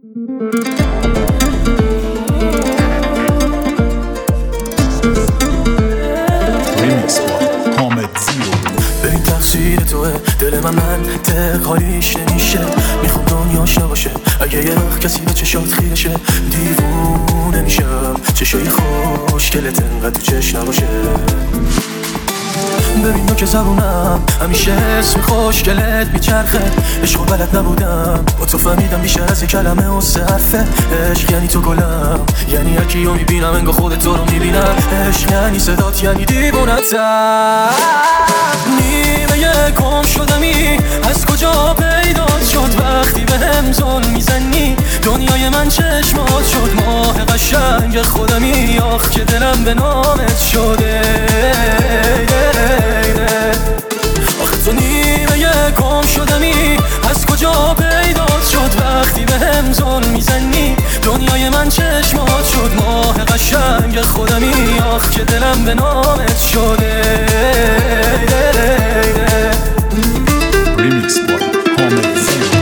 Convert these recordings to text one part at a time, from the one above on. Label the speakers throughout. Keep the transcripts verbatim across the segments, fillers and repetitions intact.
Speaker 1: به این تقصیر توه دل من منطق حالیش نمیشه. میخوام دنیاش نباشه اگه یه وقت کسی به چشات خیرشه. دیوونه میشم چشای خوشگلت انقدر تو چش نباشه. ببین تو که زبونم همیشه اسم خوشگلت میچرخه. عشقو بلد نبودم با تو فهمیدم بیشتر از یه کلمه و سه حرفه. عشق یعنی تو گلم، یعنی هرکی رو میبینم انگار خودت تو رو میبینم. عشق یعنی صدات، یعنی دیوونتم. نیمه گم شدمی از کجا پیدا شد وقتی به هم ظلم میزنی. دنیای من چشمات شد ماه قشنگ خودمی. آخ که دلم به نامت شده. آخه تو نیمه گم شدمی از کجا پیدا شد وقتی به هم ظلم میزنی. دنیای من چشمات شد ماه قشنگ خودمی. آخ که دلم به نامت شده.
Speaker 2: Remix by Ahmed Zero.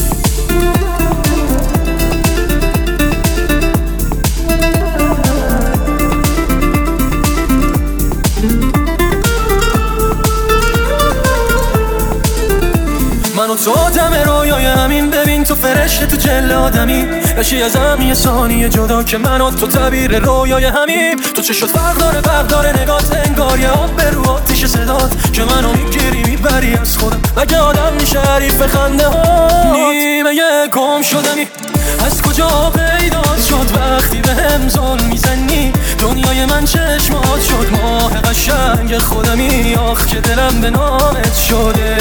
Speaker 1: من و تو دم رویای همین. ببین تو فرشته تو جل آدمی. نشی از هم یه ثانیه جدا که من و تو تعبیر رویای همیم. تو چه شد فرق داره فرق داره نگات انگار یه آب به رو آتیش صدات که منو میگیری میبری از خودم. مگه آدم میشه حریف خنده هات؟ نیمه گم شدمی از کجا پیدا شد وقتی به هم ظلم میزنی. دنیای من چشمات شد ماه قشنگ خودمی. آخ که دلم به نامت شده.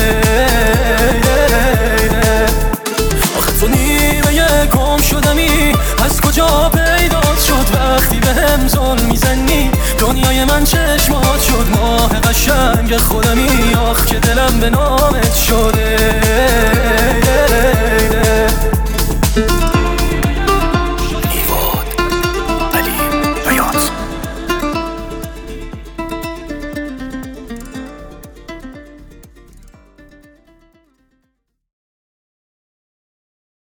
Speaker 1: آخه تو نیمه گم شدمی از کجا پیدا شد وقتی به هم ظلم میزنی. دنیای من چشمات شد ماه قشنگ خودمی. آخ که دلم به نامت شده.